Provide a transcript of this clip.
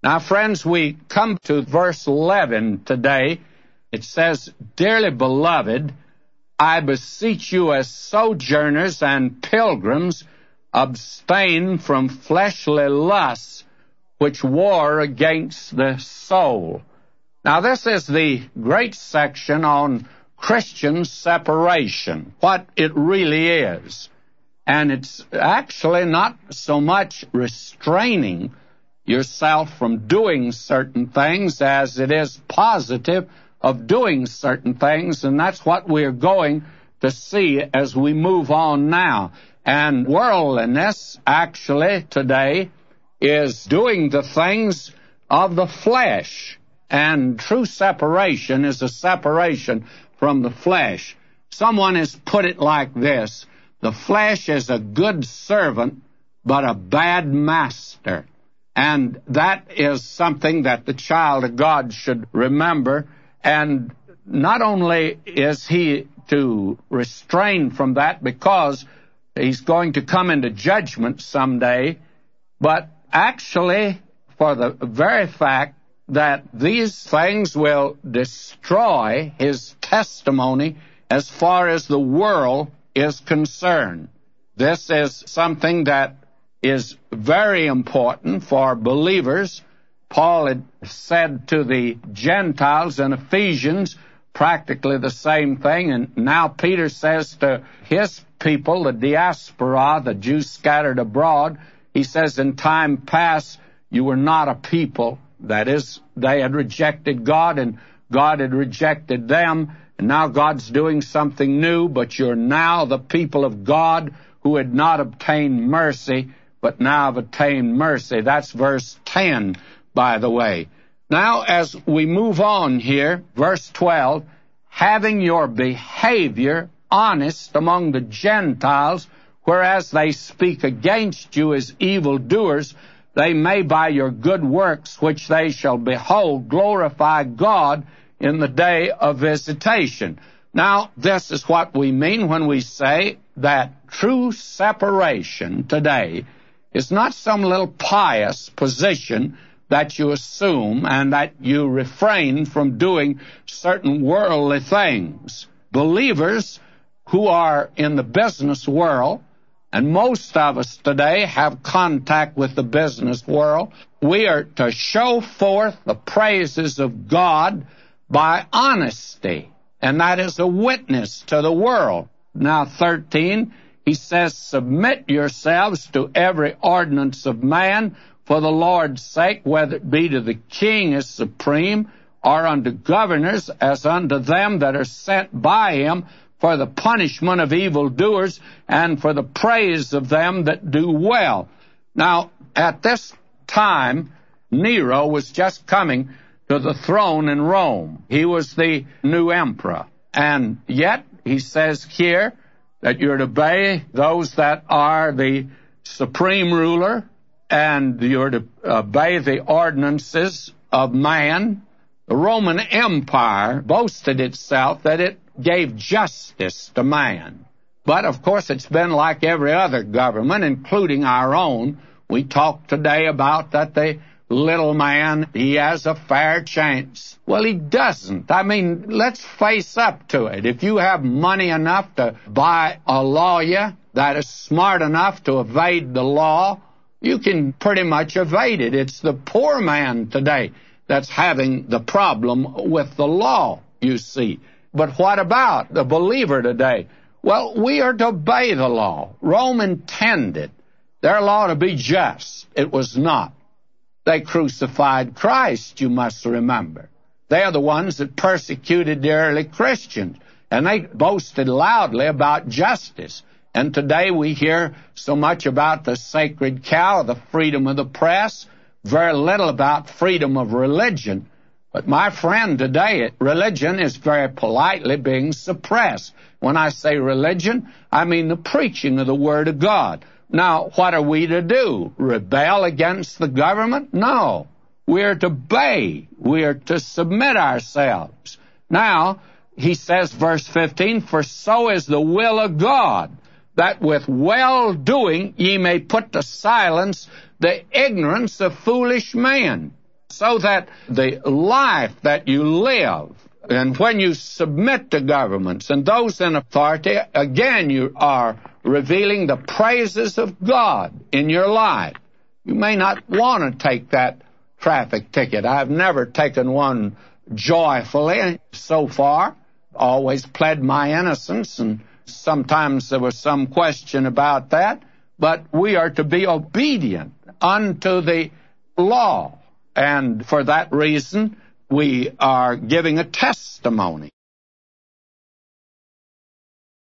Now, friends, we come to verse 11 today. It says, "Dearly beloved, I beseech you as sojourners and pilgrims, abstain from fleshly lusts, which war against the soul." Now, this is the great section on Christian separation, what it really is. And it's actually not so much restraining yourself from doing certain things as it is positive of doing certain things, and that's what we're going to see as we move on now. And worldliness, actually, today, is doing the things of the flesh, and true separation is a separation from the flesh. Someone has put it like this: the flesh is a good servant, but a bad master. And that is something that the child of God should remember. And not only is he to restrain from that because he's going to come into judgment someday, but actually for the very fact that these things will destroy his testimony as far as the world is concerned. This is something that is very important for believers. Paul had said to the Gentiles in Ephesians practically the same thing, and now Peter says to his people, the diaspora, the Jews scattered abroad, he says, "In time past you were not a people." That is, they had rejected God, and God had rejected them, and now God's doing something new, but you're now the people of God who had not obtained mercy, but now have attained mercy. That's verse 10, by the way. Now, as we move on here, verse 12, "Having your behavior honest among the Gentiles, whereas they speak against you as evildoers, they may by your good works, which they shall behold, glorify God in the day of visitation." Now, this is what we mean when we say that true separation today is not some little pious position that you assume and that you refrain from doing certain worldly things. Believers who are in the business world, and most of us today have contact with the business world, we are to show forth the praises of God by honesty, and that is a witness to the world. Now, 13, he says, "Submit yourselves to every ordinance of man for the Lord's sake, whether it be to the king as supreme, or unto governors as unto them that are sent by him, for the punishment of evildoers and for the praise of them that do well." Now, at this time, Nero was just coming to the throne in Rome. He was the new emperor. And yet, he says here that you're to obey those that are the supreme ruler, and you're to obey the ordinances of man. The Roman Empire boasted itself that it gave justice to man. But, of course, it's been like every other government, including our own. We talked today about that the little man, he has a fair chance. Well, he doesn't. I mean, let's face up to it. If you have money enough to buy a lawyer that is smart enough to evade the law, you can pretty much evade it. It's the poor man today that's having the problem with the law, you see. But what about the believer today? Well, we are to obey the law. Rome intended their law to be just. It was not. They crucified Christ, you must remember. They are the ones that persecuted the early Christians, and they boasted loudly about justice. And today we hear so much about the sacred cow, the freedom of the press, very little about freedom of religion. But my friend, today religion is very politely being suppressed. When I say religion, I mean the preaching of the Word of God. Now, what are we to do? Rebel against the government? No. We are to obey. We are to submit ourselves. Now, he says, verse 15, "For so is the will of God, that with well-doing ye may put to silence the ignorance of foolish men." So that the life that you live, and when you submit to governments and those in authority, again, you are revealing the praises of God in your life. You may not want to take that traffic ticket. I've never taken one joyfully so far. Always pled my innocence, and sometimes there was some question about that. But we are to be obedient unto the law. And for that reason, we are giving a testimony.